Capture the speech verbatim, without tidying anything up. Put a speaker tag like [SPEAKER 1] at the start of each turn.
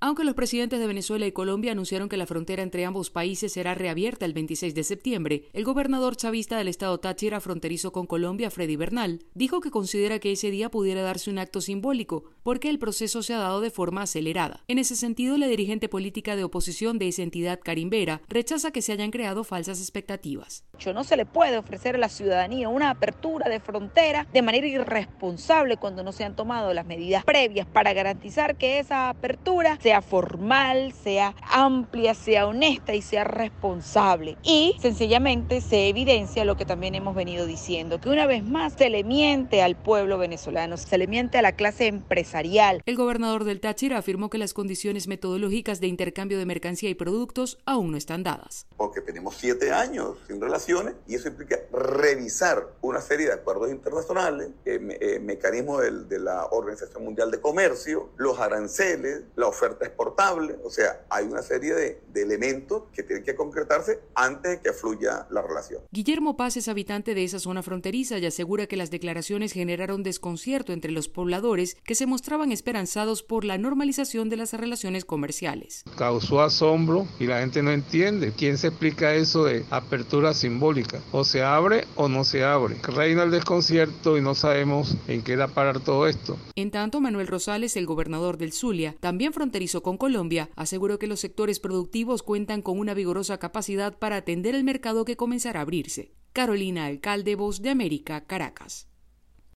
[SPEAKER 1] Aunque los presidentes de Venezuela y Colombia anunciaron que la frontera entre ambos países será reabierta el veintiséis de septiembre, el gobernador chavista del estado Táchira, fronterizo con Colombia, Freddy Bernal, dijo que considera que ese día pudiera darse un acto simbólico, porque el proceso se ha dado de forma acelerada. En ese sentido, la dirigente política de oposición de esa entidad, Karin Vera, rechaza que se hayan creado falsas expectativas.
[SPEAKER 2] No se le puede ofrecer a la ciudadanía una apertura de frontera de manera irresponsable cuando no se han tomado las medidas previas para garantizar que esa apertura sea formal, sea amplia, sea honesta y sea responsable. Y sencillamente se evidencia lo que también hemos venido diciendo, que una vez más se le miente al pueblo venezolano, se le miente a la clase empresarial.
[SPEAKER 1] El gobernador del Táchira afirmó que las condiciones metodológicas de intercambio de mercancía y productos aún no están dadas.
[SPEAKER 3] Porque tenemos siete años sin relaciones y eso implica revisar una serie de acuerdos internacionales, eh, me, eh, mecanismos de, de la Organización Mundial de Comercio, los aranceles, la oferta exportable. O sea, hay una serie de, de elementos que tienen que concretarse antes de que fluya la relación.
[SPEAKER 1] Guillermo Paz es habitante de esa zona fronteriza y asegura que las declaraciones generaron desconcierto entre los pobladores que se mostraban esperanzados por la normalización de las relaciones comerciales.
[SPEAKER 4] Causó asombro y la gente no entiende. ¿Quién se explica eso de apertura simbólica? O se abre o no se abre. Reina el desconcierto y no sabemos en qué da parar todo esto.
[SPEAKER 1] En tanto, Manuel Rosales, el gobernador del Zulia, también fronterizo con Colombia, aseguró que los sectores productivos cuentan con una vigorosa capacidad para atender el mercado que comenzará a abrirse. Carolina Alcalde, Voz de América, Caracas.